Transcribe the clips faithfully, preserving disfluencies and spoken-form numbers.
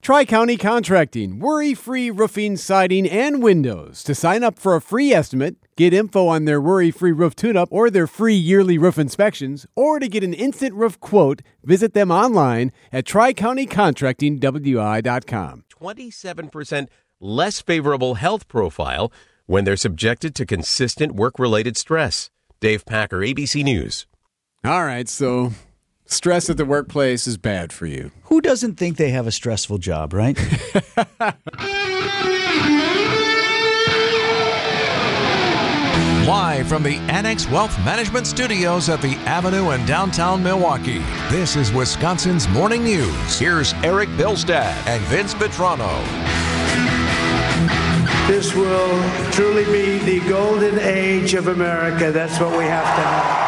Tri-County Contracting, worry-free roofing, siding, and windows. To sign up for a free estimate, get info on their worry-free roof tune-up or their free yearly roof inspections, or to get an instant roof quote, visit them online at tri county contracting w i dot com. twenty-seven percent less favorable health profile when they're subjected to consistent work-related stress. Dave Packer, A B C News. All right, so stress at the workplace is bad for you. Who doesn't think they have a stressful job, right? Live from the Annex Wealth Management Studios at the Avenue in downtown Milwaukee, this is Wisconsin's Morning News. Here's Eric Bilstad and Vince Vitrano. This will truly be the golden age of America. That's what we have to have.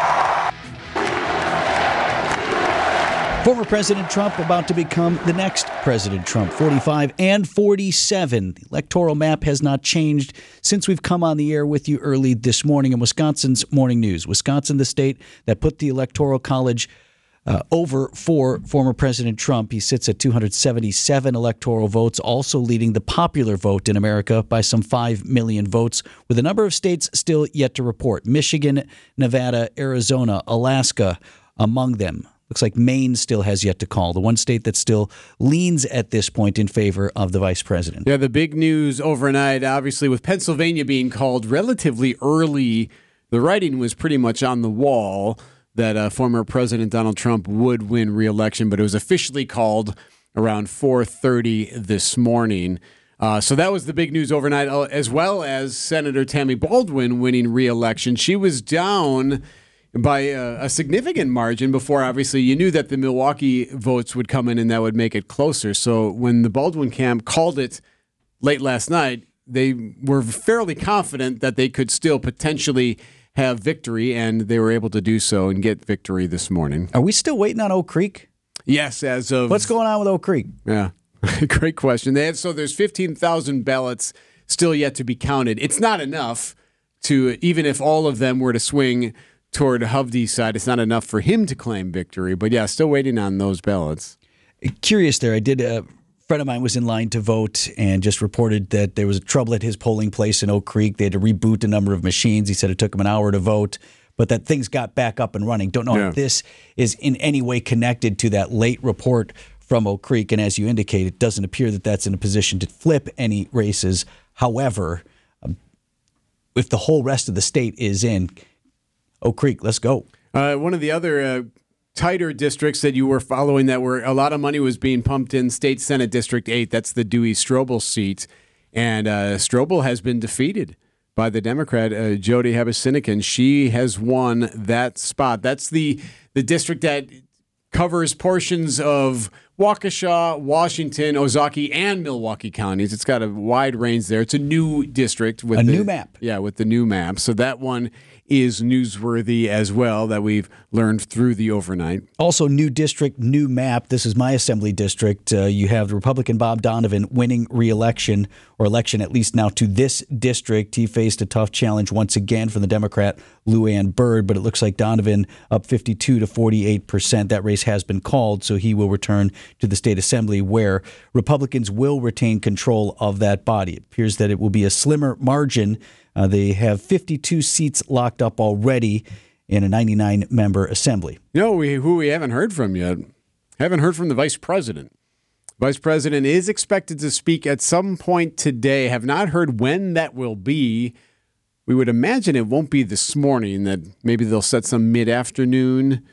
Former President Trump about to become the next President Trump, forty-five and forty-seven. The electoral map has not changed since we've come on the air with you early this morning in Wisconsin's Morning News. Wisconsin, the state that put the Electoral College uh, over for former President Trump. He sits at two hundred seventy-seven electoral votes, also leading the popular vote in America by some five million votes, with a number of states still yet to report. Michigan, Nevada, Arizona, Alaska among them. Looks like Maine still has yet to call, the one state that still leans at this point in favor of the vice president. Yeah, the big news overnight, obviously, with Pennsylvania being called relatively early, the writing was pretty much on the wall that uh, former President Donald Trump would win re-election, but it was officially called around four thirty this morning. Uh, so that was the big news overnight, uh, as well as Senator Tammy Baldwin winning re-election. She was down by a, a significant margin before, obviously, you knew that the Milwaukee votes would come in and that would make it closer. So when the Baldwin camp called it late last night, they were fairly confident that they could still potentially have victory, and they were able to do so and get victory this morning. Are we still waiting on Oak Creek? Yes, as of... What's going on with Oak Creek? Yeah, great question. They have, so there's fifteen thousand ballots still yet to be counted. It's not enough to, even if all of them were to swing toward Hovde's side, it's not enough for him to claim victory. But yeah, still waiting on those ballots. Curious there. I did. A friend of mine was in line to vote and just reported that there was trouble at his polling place in Oak Creek. They had to reboot a number of machines. He said it took him an hour to vote, but that things got back up and running. Don't know Yeah. if this is in any way connected to that late report from Oak Creek. And as you indicate, it doesn't appear that that's in a position to flip any races. However, um, if the whole rest of the state is in, Oak Creek, let's go. Uh, one of the other uh, tighter districts that you were following that were a lot of money was being pumped in, State Senate District eight. That's the Dewey Strobel seat. And uh, Strobel has been defeated by the Democrat, uh, Jody Habasinikan. She has won that spot. That's the, the district that covers portions of Waukesha, Washington, Ozaukee, and Milwaukee counties. It's got a wide range there. It's a new district. with A the, new map. Yeah, with the new map. So that one is newsworthy as well that we've learned through the overnight. Also, new district, new map. This is my assembly district. Uh, you have the Republican Bob Donovan winning re-election, or election at least now to this district. He faced a tough challenge once again from the Democrat Lou Ann Bird, but it looks like Donovan up fifty-two to forty-eight percent. That race has been called, so he will return to the state assembly where Republicans will retain control of that body. It appears that it will be a slimmer margin. Uh, they have fifty-two seats locked up already in a ninety-nine member assembly. You know we, who we haven't heard from yet? Haven't heard from the vice president. Vice president is expected to speak at some point today. Have not heard when that will be. We would imagine it won't be this morning, that maybe they'll set some mid-afternoon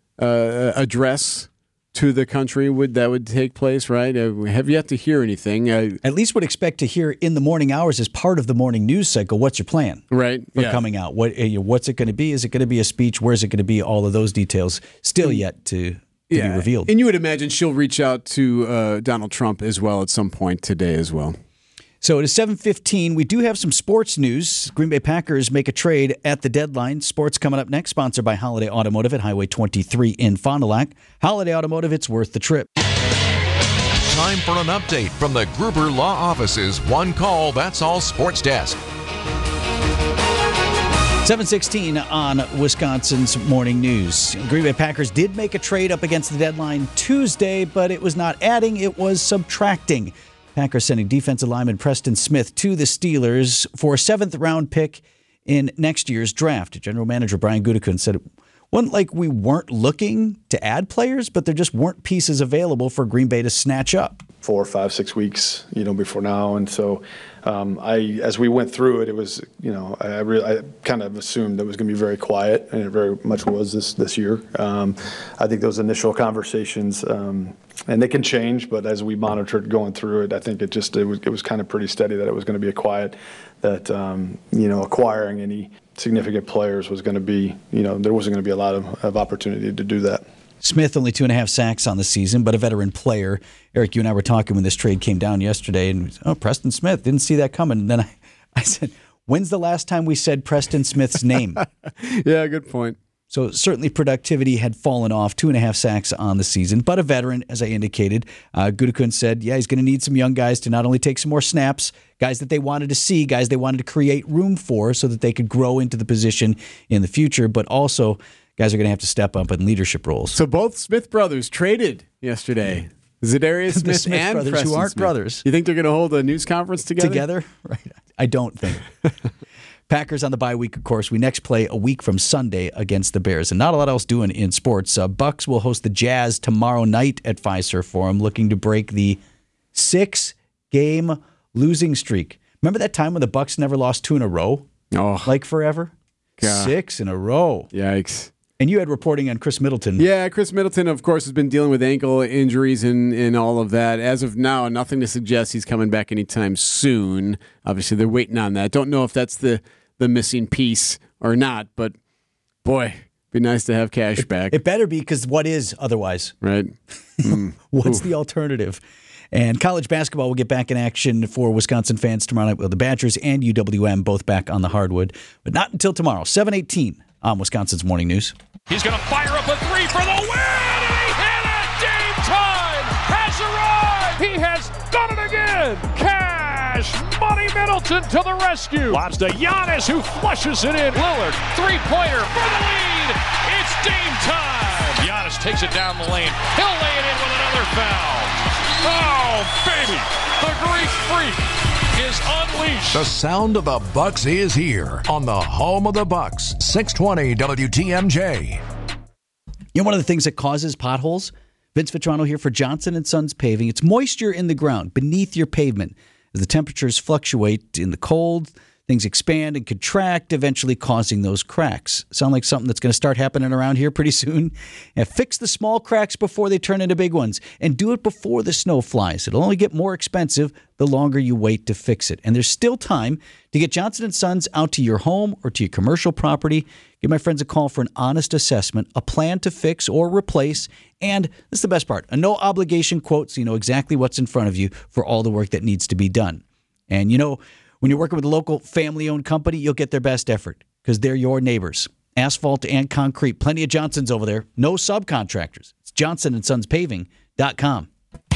uh, address to the country would that would take place, right? Uh, we have yet to hear anything. Uh, At least would expect to hear in the morning hours as part of the morning news cycle. What's your plan? Right. For yeah. coming out? What uh, what's it going to be? Is it going to be a speech? Where's it going to be? All of those details still yet to, to yeah. be revealed. And you would imagine she'll reach out to uh, Donald Trump as well at some point today as well. So it is seven fifteen. We do have some sports news. Green Bay Packers make a trade at the deadline. Sports coming up next, sponsored by Holiday Automotive at Highway twenty-three in Fond du Lac. Holiday Automotive, it's worth the trip. Time for an update from the Gruber Law Office's One Call, That's All Sports Desk. seven sixteen on Wisconsin's Morning News. Green Bay Packers did make a trade up against the deadline Tuesday, but it was not adding, it was subtracting. Packers sending defensive lineman Preston Smith to the Steelers for a seventh round pick in next year's draft. General Manager Brian Gutekunst said it wasn't like we weren't looking to add players, but there just weren't pieces available for Green Bay to snatch up. Four, five, six weeks, you know, before now, and so um, I, as we went through it, it was, you know, I, really, I kind of assumed it was going to be very quiet, and it very much was this this year. Um, I think those initial conversations, um, and they can change, but as we monitored going through it, I think it just it was it was kind of pretty steady that it was going to be a quiet, that um, you know, acquiring any significant players was going to be, you know, there wasn't going to be a lot of, of opportunity to do that. Smith only two and a half sacks on the season, but a veteran player. Eric, you and I were talking when this trade came down yesterday, and oh, Preston Smith, didn't see that coming. And then I, I said, when's the last time we said Preston Smith's name? Yeah, good point. So certainly productivity had fallen off, two and a half sacks on the season, but a veteran, as I indicated. Uh, Gutekunst said, yeah, he's going to need some young guys to not only take some more snaps, guys that they wanted to see, guys they wanted to create room for so that they could grow into the position in the future, but also guys are going to have to step up in leadership roles. So both Smith brothers traded yesterday. Za'Darius Smith, Smith and brothers, Preston who aren't Smith. brothers. You think they're going to hold a news conference together? Together? Right. I don't think. Packers on the bye week, of course. We next play a week from Sunday against the Bears. And not a lot else doing in sports. Uh, Bucks will host the Jazz tomorrow night at Fiserv Forum, looking to break the six-game losing streak. Remember that time when the Bucks never lost two in a row? Oh. Like forever? God. Six in a row. Yikes. And you had reporting on Chris Middleton. Yeah, Chris Middleton, of course, has been dealing with ankle injuries and, and all of that. As of now, nothing to suggest he's coming back anytime soon. Obviously, they're waiting on that. Don't know if that's the, the missing piece or not, but boy, be nice to have Cash it, back. It better be, because what is otherwise? Right. Mm. What's Oof. the alternative? And college basketball will get back in action for Wisconsin fans tomorrow night with the Badgers and U W M both back on the hardwood, but not until tomorrow, seven eighteen on Wisconsin's Morning News. He's going to fire up a three for the win, and he hit it! Game time has arrived! He has done it again! Cash Money Middleton to the rescue! Lobs to Giannis, who flushes it in. Lillard, three-pointer for the lead! It's game time! Giannis takes it down the lane. He'll lay it in with another foul. Oh, baby! The Greek freak is unleashed. The sound of the Bucks is here on the home of the Bucks, six twenty W T M J. You know, one of the things that causes potholes? Vince Vitrano here for Johnson and Sons Paving. It's moisture in the ground beneath your pavement. As the temperatures fluctuate in the cold, things expand and contract, eventually causing those cracks. Sound like something that's going to start happening around here pretty soon? And fix the small cracks before they turn into big ones. And do it before the snow flies. It'll only get more expensive the longer you wait to fix it. And there's still time to get Johnson and Sons out to your home or to your commercial property. Give my friends a call for an honest assessment, a plan to fix or replace, and this is the best part, a no-obligation quote so you know exactly what's in front of you for all the work that needs to be done. And you know, when you're working with a local family-owned company, you'll get their best effort because they're your neighbors. Asphalt and concrete. Plenty of Johnsons over there. No subcontractors. It's johnson and sons paving dot com.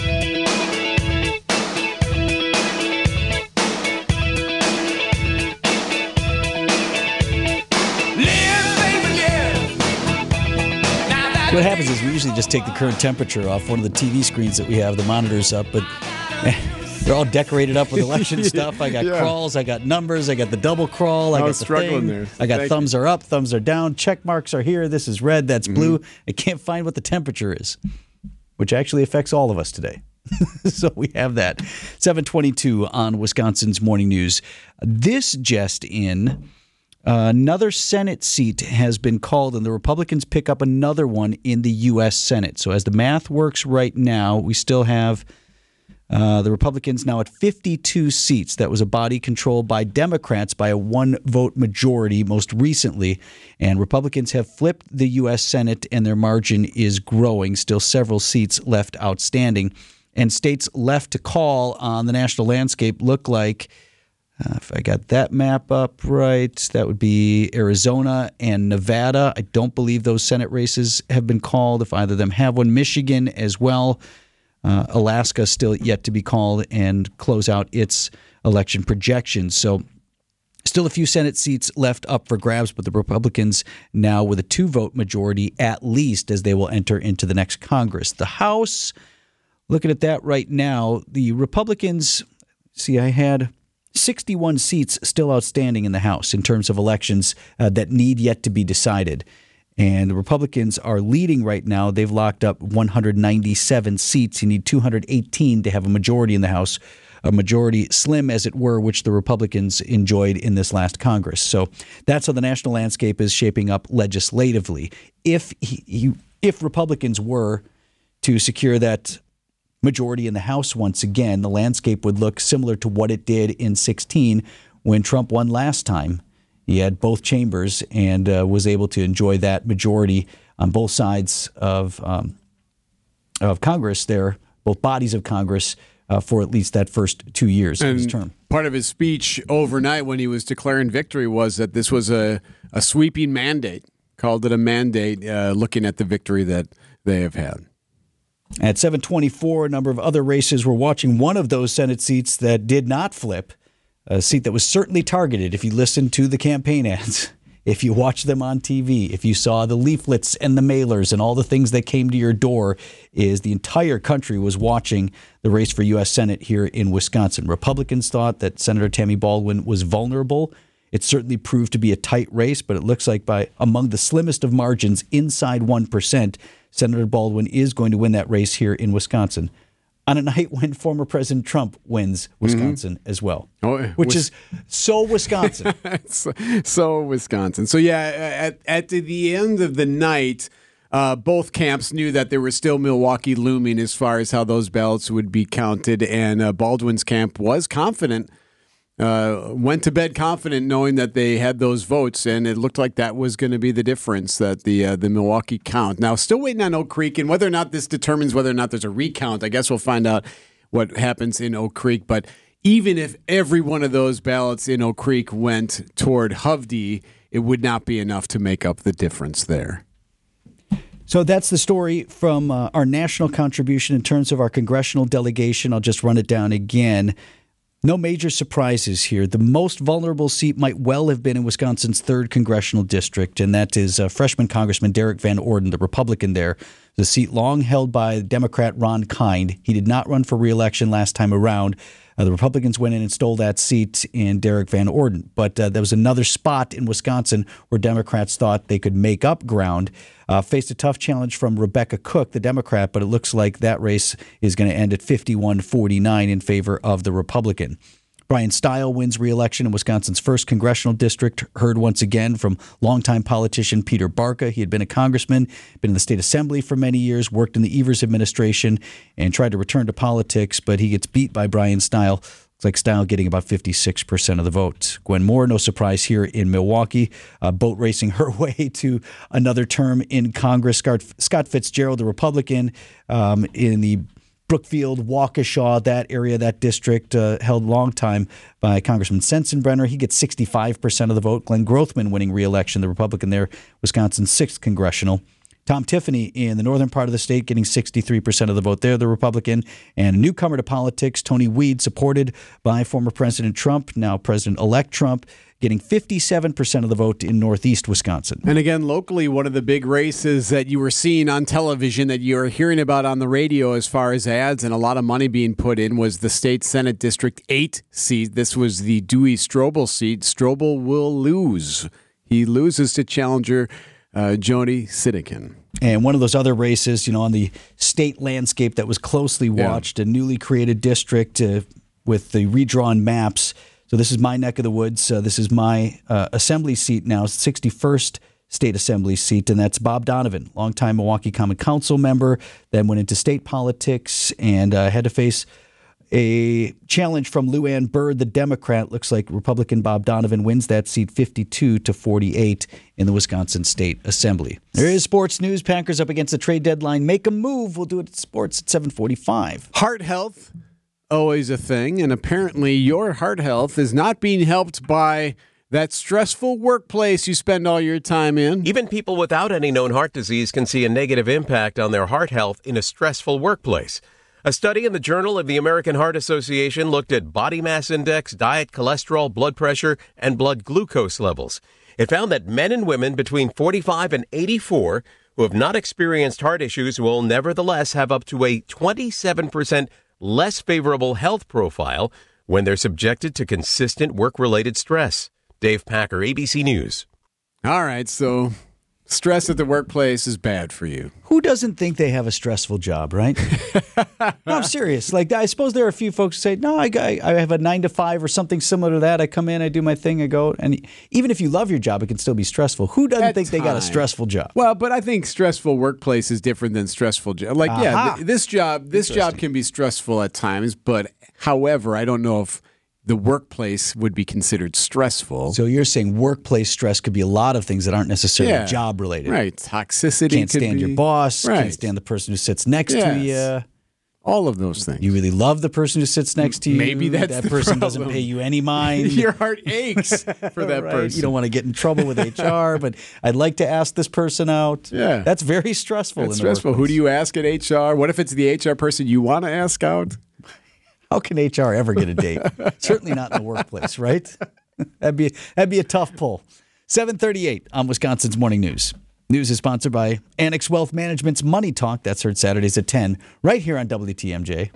What happens is we usually just take the current temperature off one of the T V screens that we have, the monitors up, but they're all decorated up with election stuff. I got Yeah. crawls, I got numbers, I got the double crawl, I, I got was the struggling thing. there. I got Thank thumbs you. are up, thumbs are down, check marks are here, this is red, that's blue. Mm-hmm. I can't find what the temperature is, which actually affects all of us today. So we have that. seven twenty-two on Wisconsin's Morning News. This just in... Uh, another Senate seat has been called, and the Republicans pick up another one in the U S Senate. So as the math works right now, we still have uh, the Republicans now at fifty-two seats. That was a body controlled by Democrats by a one-vote majority most recently. And Republicans have flipped the U S Senate, and their margin is growing. Still several seats left outstanding. And states left to call on the national landscape look like... Uh, if I got that map up right, that would be Arizona and Nevada. I don't believe those Senate races have been called, if either of them have one. Michigan as well. Uh, Alaska still yet to be called and close out its election projections. So Still a few Senate seats left up for grabs, but the Republicans now with a two-vote majority at least as they will enter into the next Congress. The House, looking at that right now, the Republicans, see, I had sixty-one seats still outstanding in the House in terms of elections uh, that need yet to be decided. And the Republicans are leading right now. They've locked up one hundred ninety-seven seats. You need two hundred eighteen to have a majority in the House, a majority slim, as it were, which the Republicans enjoyed in this last Congress. So that's how the national landscape is shaping up legislatively. If he, he, if Republicans were to secure that majority in the House once again, the landscape would look similar to what it did in sixteen when Trump won last time. He had both chambers and uh, was able to enjoy that majority on both sides of um, of Congress there, both bodies of Congress, uh, for at least that first two years and of his term. Part of his speech overnight when he was declaring victory was that this was a, a sweeping mandate, called it a mandate, uh, looking at the victory that they have had. At seven twenty-four, a number of other races were watching one of those Senate seats that did not flip. A seat that was certainly targeted if you listened to the campaign ads, if you watched them on T V, if you saw the leaflets and the mailers and all the things that came to your door, is the entire country was watching the race for U S Senate here in Wisconsin. Republicans thought that Senator Tammy Baldwin was vulnerable. It certainly proved to be a tight race, but it looks like by among the slimmest of margins, inside one percent, Senator Baldwin is going to win that race here in Wisconsin, on a night when former President Trump wins Wisconsin mm-hmm. as well, oh, which was, is so Wisconsin. so, so Wisconsin. So, yeah, at, at the end of the night, uh, both camps knew that there was still Milwaukee looming as far as how those ballots would be counted, and uh, Baldwin's camp was confident, uh, went to bed confident knowing that they had those votes, and it looked like that was going to be the difference, that the uh, the Milwaukee count. Now, still waiting on Oak Creek, and whether or not this determines whether or not there's a recount, I guess we'll find out what happens in Oak Creek. But even if every one of those ballots in Oak Creek went toward Hovde, it would not be enough to make up the difference there. So that's the story from uh, our national contribution in terms of our congressional delegation. I'll just run it down again. No major surprises here. The most vulnerable seat might well have been in Wisconsin's third congressional district, and that is uh, freshman Congressman Derek Van Orden, the Republican there. The seat long held by Democrat Ron Kind. He did not run for re-election last time around. Uh, the Republicans went in and stole that seat in Derek Van Orden. But uh, there was another spot in Wisconsin where Democrats thought they could make up ground. Uh, faced a tough challenge from Rebecca Cook, the Democrat, but it looks like that race is going to end at fifty-one forty-nine in favor of the Republican. Brian Stile wins re-election in Wisconsin's first congressional district, heard once again from longtime politician Peter Barca. He had been a congressman, been in the state assembly for many years, worked in the Evers administration, and tried to return to politics, but he gets beat by Brian Stile. Looks like Stile getting about fifty-six percent of the vote. Gwen Moore, no surprise here in Milwaukee, uh, boat racing her way to another term in Congress. Scott, Scott Fitzgerald, the Republican, um, in the Brookfield, Waukesha, that area, that district, uh, held long time by Congressman Sensenbrenner. He gets sixty-five percent of the vote. Glenn Grothman winning re-election, the Republican there, Wisconsin's sixth congressional. Tom Tiffany in the northern part of the state getting sixty-three percent of the vote there, the Republican. And a newcomer to politics, Tony Weed, supported by former President Trump, now President-elect Trump, getting fifty-seven percent of the vote in northeast Wisconsin. And again, locally, one of the big races that you were seeing on television, that you were hearing about on the radio as far as ads and a lot of money being put in, was the state Senate District eight seat. This was the Dewey Strobel seat. Strobel will lose. He loses to challenger uh, Joni Sidekin. And one of those other races, you know, on the state landscape that was closely watched, yeah. a newly created district uh, with the redrawn maps. So this is my neck of the woods. Uh, this is my uh, assembly seat now, sixty-first state assembly seat, and that's Bob Donovan, longtime Milwaukee Common Council member, then went into state politics and uh, had to face a challenge from Lou Ann Bird, the Democrat. Looks like Republican Bob Donovan wins that seat fifty-two to forty-eight in the Wisconsin State Assembly. There is sports news. Packers up against the trade deadline. Make a move. We'll do it at sports at seven forty-five. Heart health, always a thing, and apparently your heart health is not being helped by that stressful workplace you spend all your time in. Even people without any known heart disease can see a negative impact on their heart health in a stressful workplace. A study in the Journal of the American Heart Association looked at body mass index, diet, cholesterol, blood pressure, and blood glucose levels. It found that men and women between forty-five and eighty-four who have not experienced heart issues will nevertheless have up to a twenty-seven percent less favorable health profile when they're subjected to consistent work-related stress. Dave Packer, A B C News. All right, so stress at the workplace is bad for you. Who doesn't think they have a stressful job, right? No, I'm serious. Like, I suppose there are a few folks who say, no, I, I I have a nine to five or something similar to that. I come in, I do my thing, I go. And even if you love your job, it can still be stressful. Who doesn't At think they got a times. stressful job? Well, but I think stressful workplace is different than stressful job. Like, yeah, Aha. th- this job, this job can be stressful at times, but however, I don't know if the workplace would be considered stressful. So you're saying workplace stress could be a lot of things that aren't necessarily Yeah. job related. Right. Toxicity. Can't could stand be- your boss. Right. Can't stand the person who sits next to Yes. you. All of those things. You really love the person who sits next to you. Maybe that's that the person doesn't problem. pay you any mind. Your heart aches for that Right? person. You don't want to get in trouble with H R, but I'd like to ask this person out. Yeah. That's very stressful. It's in the stressful. Who workplace. do you ask at H R? What if it's the H R person you want to ask out? How can H R ever get a date? Certainly not in the workplace, right? That'd be that'd be a tough pull. seven thirty-eight on Wisconsin's Morning News. News is sponsored by Annex Wealth Management's Money Talk. That's heard Saturdays at ten, right here on W T M J.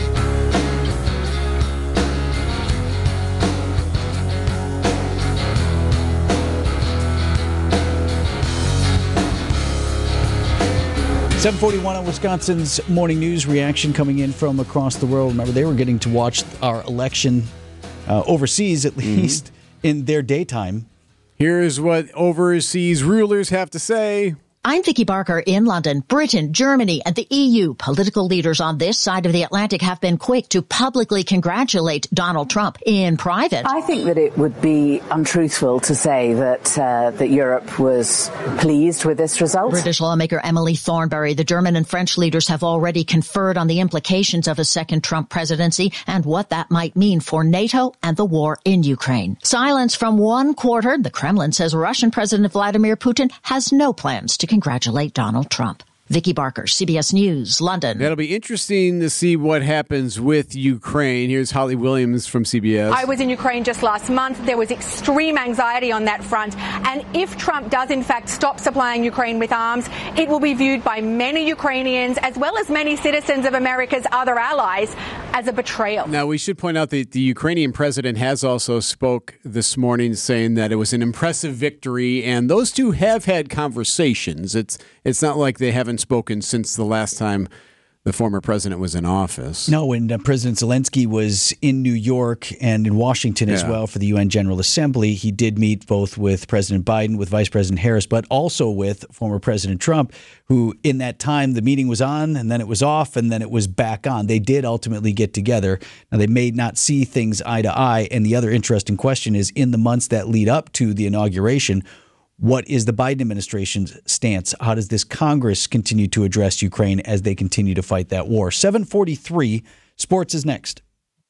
seven forty-one on Wisconsin's Morning News. Reaction coming in from across the world. Remember, they were getting to watch our election uh, overseas, at least mm-hmm. in their daytime. Here's what overseas rulers have to say. I'm Vicky Barker in London. Britain, Germany, and the E U political leaders on this side of the Atlantic have been quick to publicly congratulate Donald Trump in private. I think that it would be untruthful to say that uh, that Europe was pleased with this result. British lawmaker Emily Thornberry, the German and French leaders have already conferred on the implications of a second Trump presidency and what that might mean for NATO and the war in Ukraine. Silence from one quarter. The Kremlin says Russian President Vladimir Putin has no plans to congratulate Donald Trump. Vicky Barker, C B S News, London. It'll be interesting to see what happens with Ukraine. Here's Holly Williams from C B S. I was in Ukraine just last month. There was extreme anxiety on that front. And if Trump does, in fact, stop supplying Ukraine with arms, it will be viewed by many Ukrainians, as well as many citizens of America's other allies, as a betrayal. Now, we should point out that the Ukrainian president has also spoke this morning saying that it was an impressive victory, and those two have had conversations. It's it's not like they haven't spoken since the last time the former president was in office. No, when uh, President Zelensky was in New York and in Washington as Yeah. well for the U N General Assembly, he did meet both with President Biden, with Vice President Harris, but also with former President Trump, who in that time the meeting was on and then it was off and then it was back on. They did ultimately get together. Now, they may not see things eye to eye. And the other interesting question is, in the months that lead up to the inauguration, what is the Biden administration's stance? How does this Congress continue to address Ukraine as they continue to fight that war? seven forty-three, sports is next.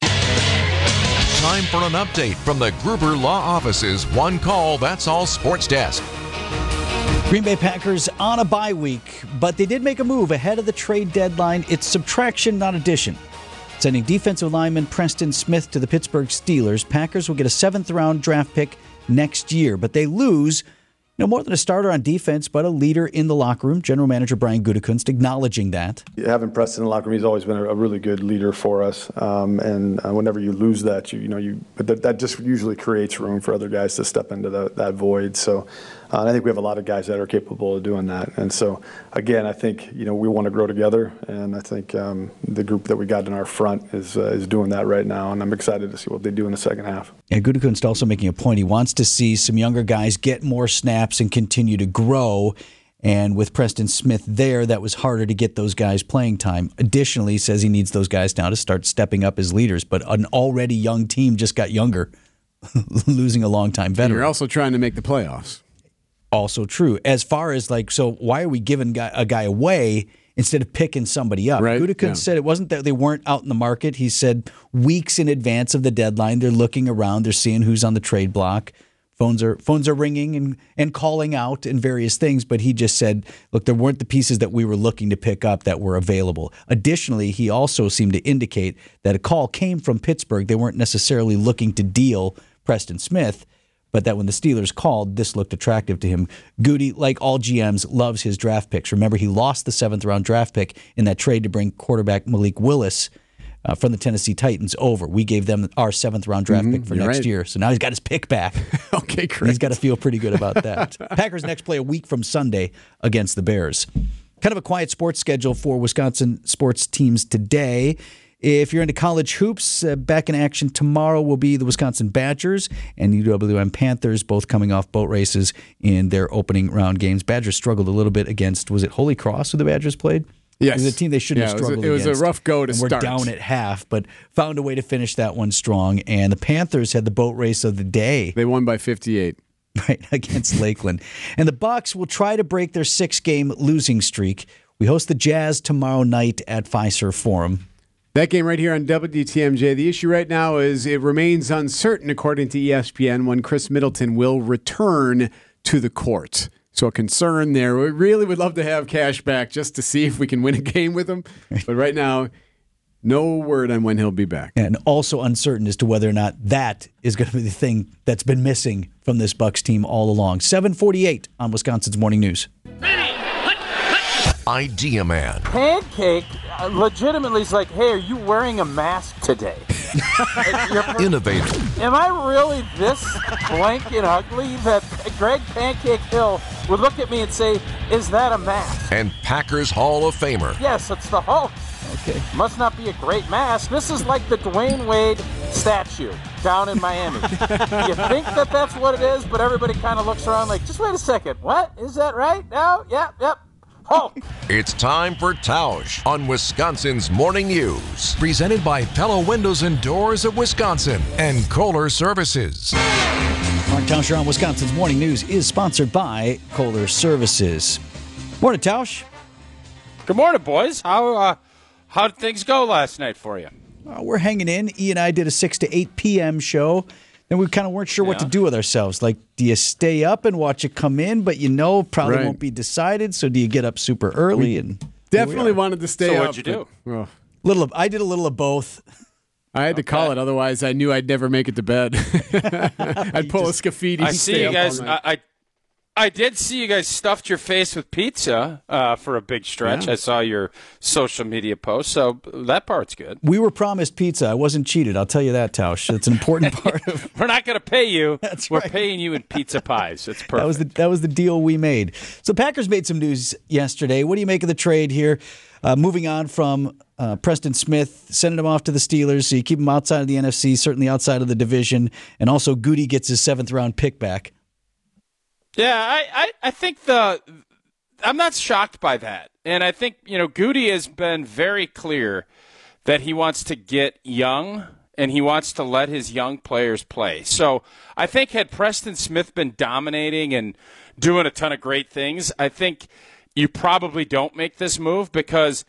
Time for an update from the Gruber Law Office's One Call, That's All Sports Desk. Green Bay Packers on a bye week, but they did make a move ahead of the trade deadline. It's subtraction, not addition. Sending defensive lineman Preston Smith to the Pittsburgh Steelers. Packers will get a seventh round draft pick next year, but they lose no more than a starter on defense, but a leader in the locker room. General Manager Brian Gutekunst acknowledging that. Having Preston in the locker room, he's always been a, a really good leader for us. Um, and uh, whenever you lose that, you you know you but that, that just usually creates room for other guys to step into the, that void. So uh, and I think we have a lot of guys that are capable of doing that. And so again, I think you know we want to grow together, and I think um, the group that we got in our front is uh, is doing that right now. And I'm excited to see what they do in the second half. Yeah, Gutekunst also making a point. He wants to see some younger guys get more snaps and continue to grow. And with Preston Smith there, that was harder to get those guys playing time. Additionally, he says he needs those guys now to start stepping up as leaders. But an already young team just got younger, losing a long-time veteran. You're also trying to make the playoffs. Also true. As far as like, so why are we giving guy, a guy away instead of picking somebody up? Right. Gutekunst Yeah. said it wasn't that they weren't out in the market. He said weeks in advance of the deadline, they're looking around, they're seeing who's on the trade block Phones are phones are ringing and, and calling out and various things, but he just said, look, there weren't the pieces that we were looking to pick up that were available. Additionally, he also seemed to indicate that a call came from Pittsburgh. They weren't necessarily looking to deal Preston Smith, but that when the Steelers called, this looked attractive to him. Goody, like all G Ms, loves his draft picks. Remember, he lost the seventh round draft pick in that trade to bring quarterback Malik Willis Uh, from the Tennessee Titans over. We gave them our seventh round draft mm-hmm, pick for next right. year. So now he's got his pick back. Okay, great. He's got to feel pretty good about that. Packers next play a week from Sunday against the Bears. Kind of a quiet sports schedule for Wisconsin sports teams today. If you're into college hoops, uh, back in action tomorrow will be the Wisconsin Badgers and U W M Panthers, both coming off boat races in their opening round games. Badgers struggled a little bit against, was it Holy Cross who the Badgers played? Yes. It was a team they shouldn't yeah, have struggled against. It was against. a rough go to and start. We're down at half, but found a way to finish that one strong. And the Panthers had the boat race of the day. They won by fifty-eight. Right, against Lakeland. And the Bucs will try to break their six-game losing streak. We host the Jazz tomorrow night at Fiserv Forum. That game right here on W T M J. The issue right now is it remains uncertain, according to E S P N, when Chris Middleton will return to the court. So a concern there. We really would love to have Cash back just to see if we can win a game with him. But right now, no word on when he'll be back. And also uncertain as to whether or not that is going to be the thing that's been missing from this Bucs team all along. seven forty-eight on Wisconsin's Morning News. Idea Man. Pancake legitimately is like, hey, are you wearing a mask today? Innovator. Am I really this blank and ugly that Greg Pancake Hill would look at me and say, is that a mask? And Packers Hall of Famer. Yes, it's the Hulk. Okay. Must not be a great mask. This is like the Dwayne Wade statue down in Miami. You think that that's what it is, but everybody kind of looks around like, just wait a second. What? Is that right? No? Yep, yep. Hulk. It's time for Tausch on Wisconsin's Morning News. Presented by Pella Windows and Doors of Wisconsin and Kohler Services. Mark Tauscher on Wisconsin's Morning News is sponsored by Kohler Services. Morning, Tausch. Good morning, boys. How uh, how did things go last night for you? Uh, we're hanging in. E and I did a six to eight p.m. show. And we kind of weren't sure yeah. what to do with ourselves. Like, do you stay up and watch it come in, but you know probably right. won't be decided, so do you get up super early? We and definitely wanted to stay so up. So what'd you do? But, well, little of, I did a little of both. I had okay. to call it, otherwise I knew I'd never make it to bed. I'd pull just, a Scafidi. I see you guys. I, I I did see you guys stuffed your face with pizza uh, for a big stretch. Yeah. I saw your social media post, so that part's good. We were promised pizza. I wasn't cheated. I'll tell you that, Tausch. It's an important part of. We're not going to pay you. That's we're right. paying you in pizza pies. It's perfect. That was the that was the deal we made. So Packers made some news yesterday. What do you make of the trade here? Uh, moving on from uh, Preston Smith, sending him off to the Steelers, so you keep him outside of the N F C, certainly outside of the division, and also Goody gets his seventh round pick back. Yeah, I, I, I think the I'm not shocked by that. And I think, you know, Goody has been very clear that he wants to get young and he wants to let his young players play. So I think had Preston Smith been dominating and doing a ton of great things, I think you probably don't make this move because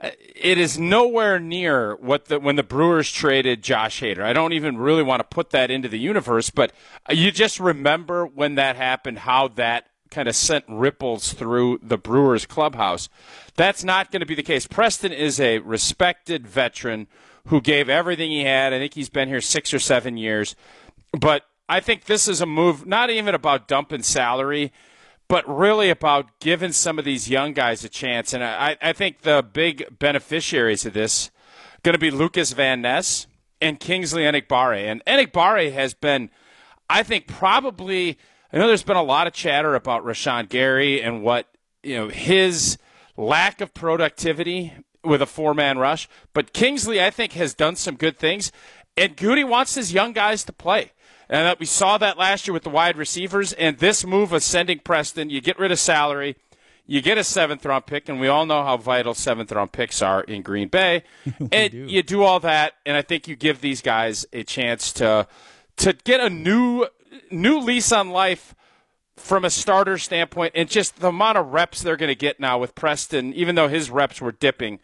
it is nowhere near what the when the Brewers traded Josh Hader. I don't even really want to put that into the universe, but you just remember when that happened, how that kind of sent ripples through the Brewers clubhouse. That's not going to be the case. Preston is a respected veteran who gave everything he had. I think he's been here six or seven years. But I think this is a move not even about dumping salary, but really about giving some of these young guys a chance. And I, I think the big beneficiaries of this are going to be Lucas Van Ness and Kingsley Enagbare. And Enagbare has been, I think, probably – I know there's been a lot of chatter about Rashawn Gary and what, you know, his lack of productivity with a four-man rush. But Kingsley, I think, has done some good things. And Goody wants his young guys to play. And that we saw that last year with the wide receivers. And this move of sending Preston, you get rid of salary, you get a seventh-round pick, and we all know how vital seventh-round picks are in Green Bay. And do. you do all that, and I think you give these guys a chance to to get a new new lease on life from a starter standpoint, and just the amount of reps they're going to get now with Preston, even though his reps were dipping.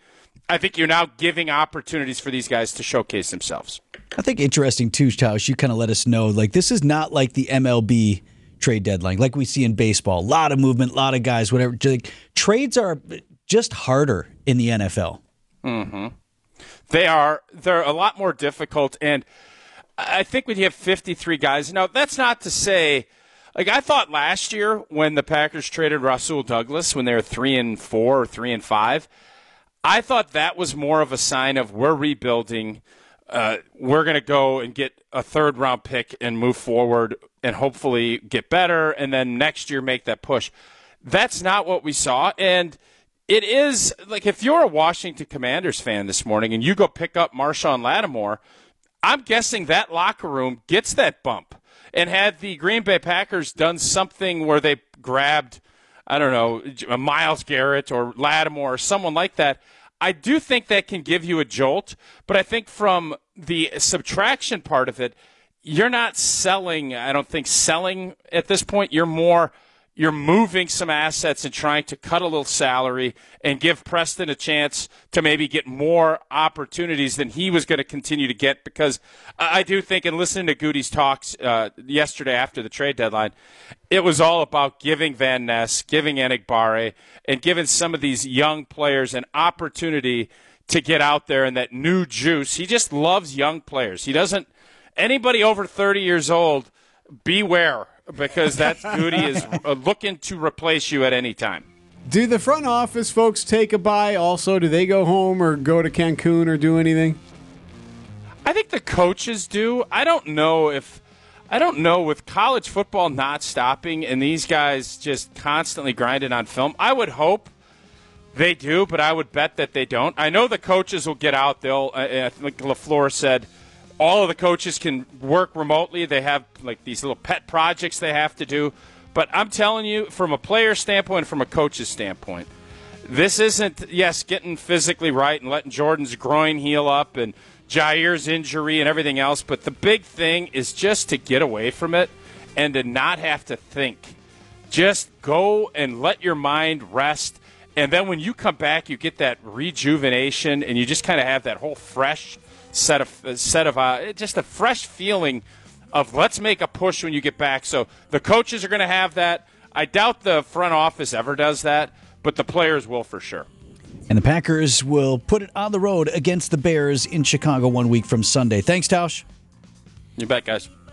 I think you're now giving opportunities for these guys to showcase themselves. I think interesting too, Tausch, you kind of let us know, like, this is not like the M L B trade deadline, like we see in baseball. A lot of movement, a lot of guys, whatever. Like, trades are just harder in the N F L. Mm-hmm. They are. They're a lot more difficult, and I think when you have fifty-three guys, now that's not to say, like, I thought last year when the Packers traded Rasul Douglas when they were three and four or three and five, I thought that was more of a sign of we're rebuilding. Uh, we're going to go and get a third round pick and move forward and hopefully get better, and then next year make that push. That's not what we saw, and it is like if you're a Washington Commanders fan this morning and you go pick up Marshawn Lattimore, I'm guessing that locker room gets that bump. And had the Green Bay Packers done something where they grabbed, I don't know, Myles Garrett or Lattimore or someone like that, I do think that can give you a jolt. But I think from the subtraction part of it, you're not selling, I don't think selling at this point. You're more You're moving some assets and trying to cut a little salary and give Preston a chance to maybe get more opportunities than he was going to continue to get, because I do think, and listening to Goody's talks uh, yesterday after the trade deadline, it was all about giving Van Ness, giving Enigbare, and giving some of these young players an opportunity to get out there and that new juice. He just loves young players. He doesn't – anybody over thirty years old, beware. Because that Goody is looking to replace you at any time. Do the front office folks take a bye also? Do they go home or go to Cancun or do anything? I think the coaches do. I don't know if I don't know with college football not stopping and these guys just constantly grinding on film. I would hope they do, but I would bet that they don't. I know the coaches will get out. They'll, I think LaFleur said, all of the coaches can work remotely. They have like these little pet projects they have to do. But I'm telling you, from a player standpoint, from a coach's standpoint, this isn't, yes, getting physically right and letting Jordan's groin heal up and Jair's injury and everything else. But the big thing is just to get away from it and to not have to think. Just go and let your mind rest. And then when you come back, you get that rejuvenation and you just kind of have that whole fresh set of set of uh, just a fresh feeling of let's make a push when you get back. So the coaches are going to have that. I doubt the front office ever does that, but the players will for sure. And the Packers will put it on the road against the Bears in Chicago one week from Sunday. Thanks, Tausch. You bet, guys.